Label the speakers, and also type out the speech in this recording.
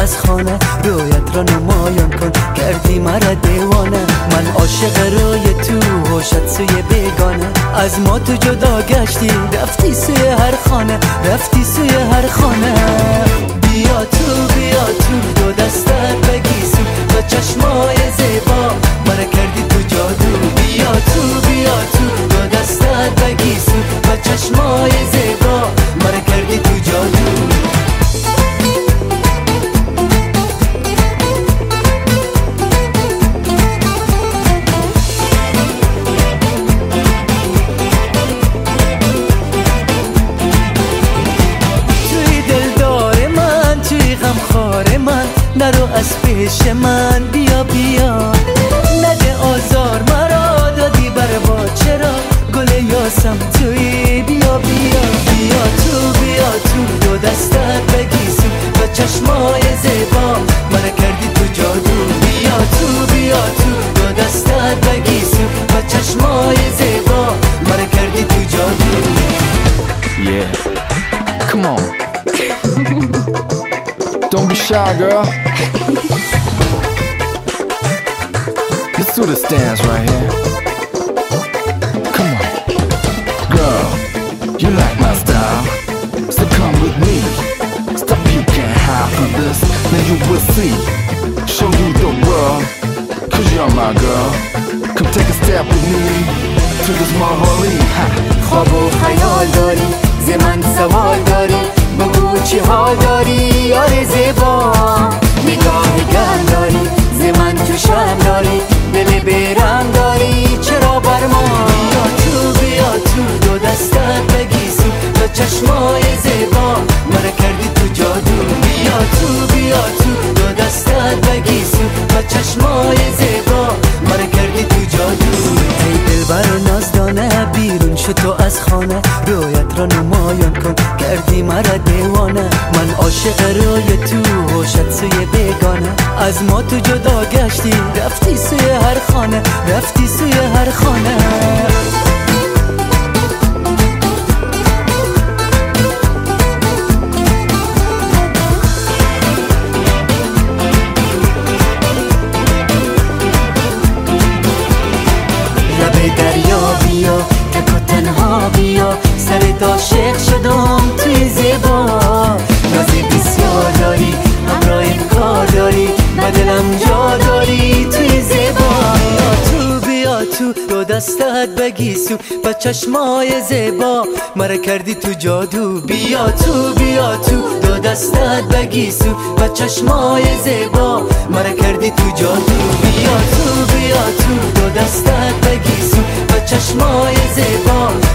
Speaker 1: از خانه، رویت را نمایان کن کردی مرا دیوانه. من عاشق روی تو، هوشت سوی بیگانه. از ما تو جدا گشتی، رفتی سوی هر خانه، رفتی سوی هر خانه. بیا تو دو دستت بگیسو، با چشمای زیبا مرا کردی تو جادو. بیا تو دو دستت بگیسو، با چشمای زیبا مرا کردی تو جادو. نرو از پیش من، بیا نده آزار مرا، دادی بروا چرا گل یاسم توی. بیا تو دو دستت بگیسو، با چشمای زیبا مرا کردی تو جادو. بیا تو دو دستت بگیسو، با چشمای زیبا مرا کردی تو جادو.
Speaker 2: Yeah, come on. Don't be shy, girl. Let's do this dance right here. Come on. Girl, you like my style, so come with me. Stop, you can't hide from this, then you will see. Show you the world, cause you're my girl. Come take a step with me to this Mahali.
Speaker 1: خواب و خیال داری، ز من سوال داری، بگو چی حال داری یار زیبا. نگاه گرم داری، ز من تو شرم داری، دل بیرم داری چرا بر ما. بیا تو دو دستت بگیسو، با چشمای زیبا مرا کردی تو جادو. بیا تو دو دستت بگیسو، با چشمای زیبا مرا کردی تو جادو. ای دلبر نازدانه، بیرون شو تو از خانه، رویت را نمایان کن کردی مرا دیوانه. من عاشق روی تو، هوشت سوی بیگانه. از ما تو جدا گشتی، رفتی سوی هر خانه، رفتی سوی هر خانه. دریا بیا تک و تنها بیا، سر عاشق شدم توی زیبا. نازی بسیار داری، همراهیم کار داری، و دلم جا داری توی زیبا. بیا تو دو دستت بگیسو، با چشمای زیبا مرا کردی تو جادو. بیا تو دو دستت بگیسو، با چشمای زیبا مرا کردی تو جادو. بیا تو دو دستت بگیسو، با چشمای زیبا